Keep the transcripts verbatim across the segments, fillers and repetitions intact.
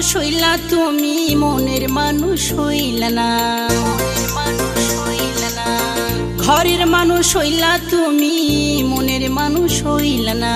মানুষ হইলা তুমি মনের মানুষ হইলা না, ঘরের মানুষ হইলা তুমি মনের মানুষ হইলা না।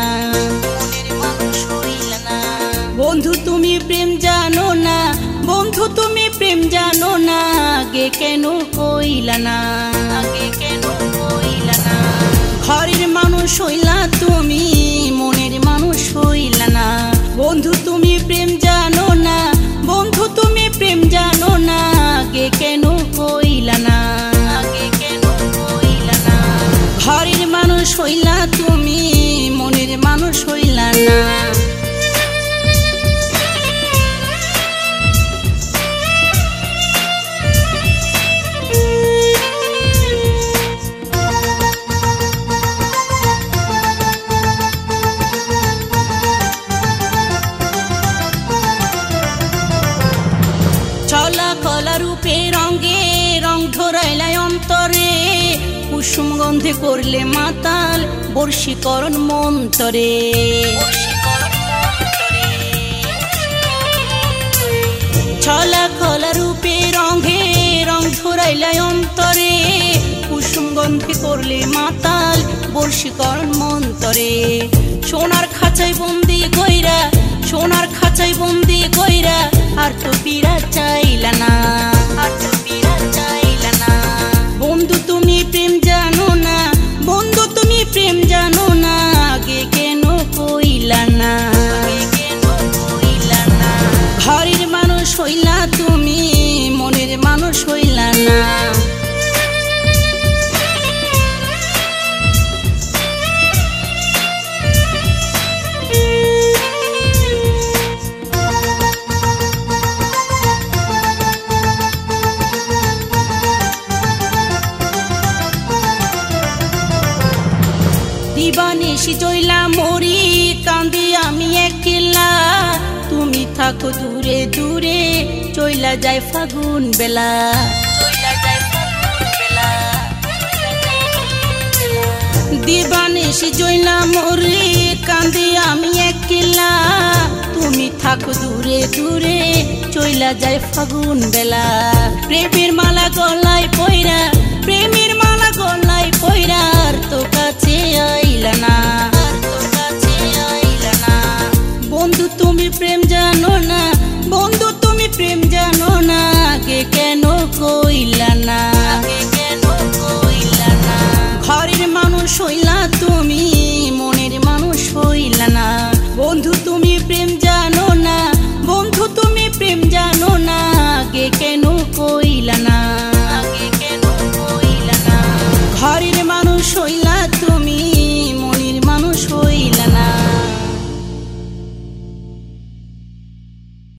বন্ধু তুমি প্রেম জানো না, বন্ধু তুমি প্রেম জানো না, আগে কেন কইলা না, আগে কেন কইলা না। ঘরের মানুষ হইলা তুমি মনের মানুষ হইলা না। বন্ধু তুমি প্রেম জানো না, বন্ধু তুমি প্রেম জানো না, আগে কেন কইলা না, আগে কেন কইলা না। ঘরের মানুষ হইলা তুমি মনের মানুষ হইলা না। চলা কলা রূপে রঙে রং ধরাইলাই অন্তরে, কুসুম গন্ধে করলে মাতাল বর্ষীকরণ মন্তরে। চলা কলা রূপে রঙে রং ধরাইলাই অন্তরে, কুসুম গন্ধে করলে মাতাল বর্ষীকরণ মন্তরে। সোনার খাঁচাই বন্দি কইরা, সোনার খাঁচাই বন্দি কইরা, আর তো পীড়া চাইলা না, আর তো পীড়া চাইলা না। বন্ধু তুমি প্রেম জানো না, বন্ধু তুমি প্রেম জানো না, আগে কেন কইলা না, আগে কেন কইলা না। ঘরের মানুষ হইলা তুমি মনের মানুষ হইলা না। দিবানিশি জইলা মরি কান্দি আমি একলা, তুমি থাকো দূরে দূরে চইলা যায় ফাগুন বেলা, চইলা যায় ফাগুন বেলা। দিবানিশি জইলা মরি কান্দি আমি একলা, তুমি থাকো দূরে দূরে চইলা যায় ফাগুন বেলা। প্রেমের মালা গলায় পয়রা, প্রেমের